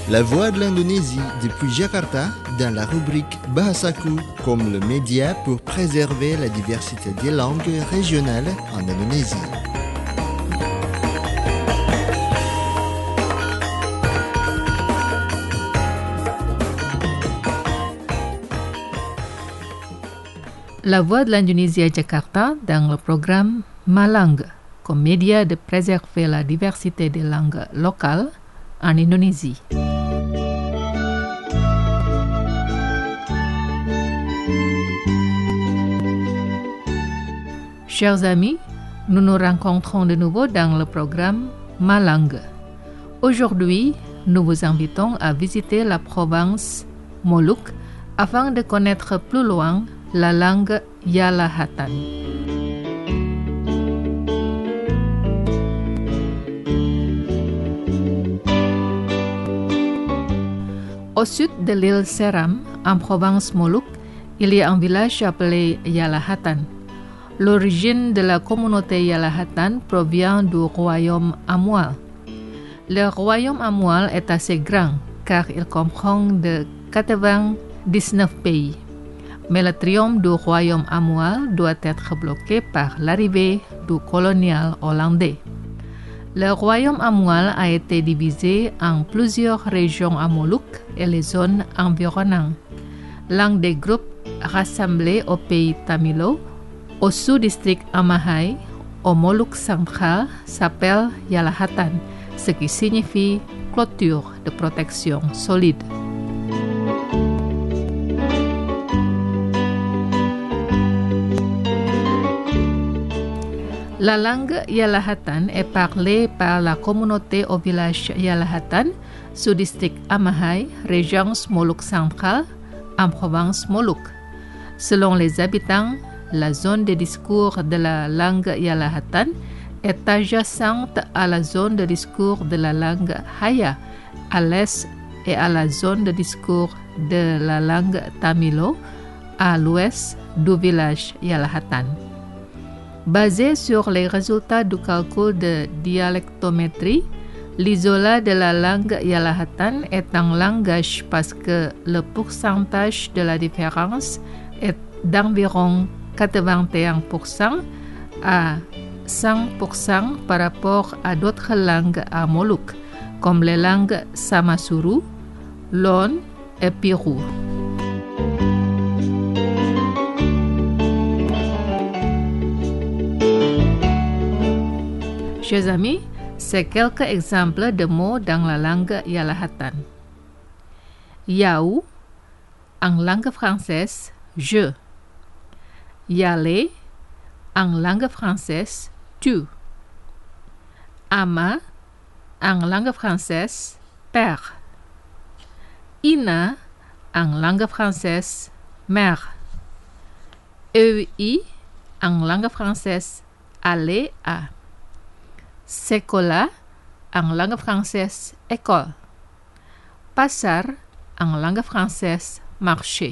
La Voix de l'Indonésie depuis Jakarta dans la rubrique Bahasaku comme le média pour préserver la diversité des langues régionales en Indonésie. La Voix de l'Indonésie à Jakarta dans le programme Ma langue comme média de préserver la diversité des langues locales en Indonésie. Chers amis, nous nous rencontrons de nouveau dans le programme Ma langue. Aujourd'hui, nous vous invitons à visiter la province Moluques afin de connaître plus loin la langue Yalahatan. Au sud de l'île Seram, en province Moluques, il y a un village appelé Yalahatan. L'origine de la communauté Yalahatan provient du royaume Amual. Le royaume Amual est assez grand car il comprend de 99 pays. Mais le triomphe du royaume Amual doit être bloqué par l'arrivée du colonial hollandais. Le royaume Amual a été divisé en plusieurs régions à Moluques et les zones environnantes. L'un des groupes rassemblés au pays Tamilo, au sous-district Amahai, au Moluques central, s'appelle Yalahatan, ce qui signifie clôture de protection solide. La langue Yalahatan est parlée par la communauté au village Yalahatan, sous-district Amahai, région Moluques centrale, en province Moluques. Selon les habitants, la zone de discours de la langue Yalahatan est adjacente à la zone de discours de la langue Haya, à l'est, et à la zone de discours de la langue Tamilo, à l'ouest du village Yalahatan. Basé sur les résultats du calcul de dialectométrie, l'isolat de la langue Yalahatan est un langage parce que le pourcentage de la différence est d'environ 81% à 100% par rapport à d'autres langues à Moluques, comme les langues Samasuru, Lon et Piru. Chers amis, c'est quelques exemples de mots dans la langue Yalahatan. Yau, en langue française, je. Yale, en langue française, tu. Ama, en langue française, père. Ina, en langue française, mère. Eui, en langue française, aller à. Sekolah, en langue française, école. Pasar, en langue française, marché.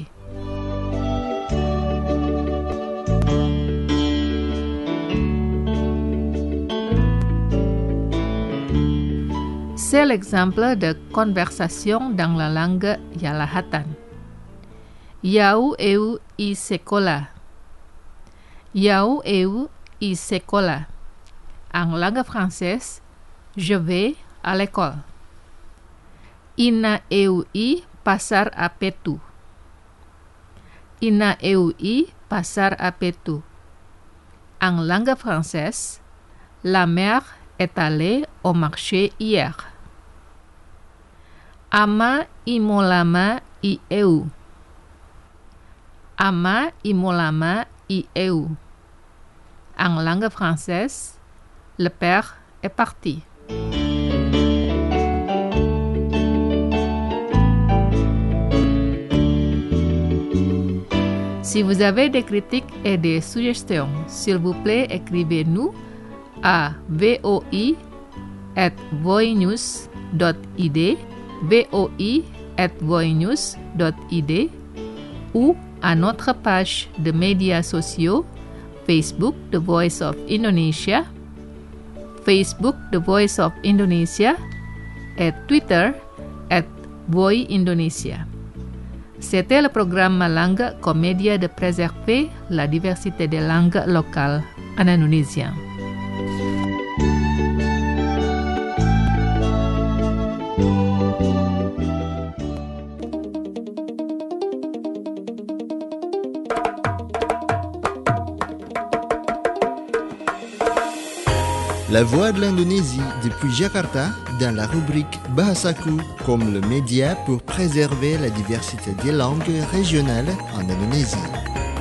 C'est l'exemple de conversation dans la langue Yalahatan. Yau eu I sekolah. Yau eu I sekolah. En langue française, je vais à l'école. Ina eu I pasar a Petu. Ina eu I pasar a Petu. En langue française, la mère est allée au marché hier. Ama imolama I eu. Ama imolama I eu. En langue française, le père est parti. Si vous avez des critiques et des suggestions, s'il vous plaît, écrivez-nous à voi@voinews.id, voi@voinews.id ou à notre page de médias sociaux Facebook The Voice of Indonesia, Facebook The Voice of Indonesia, et Twitter Boy Indonesia. C'était le programme Malanga comme média de préserver la diversité des langues locales en indonésien. La Voix de l'Indonésie depuis Jakarta dans la rubrique Bahasaku comme le média pour préserver la diversité des langues régionales en Indonésie.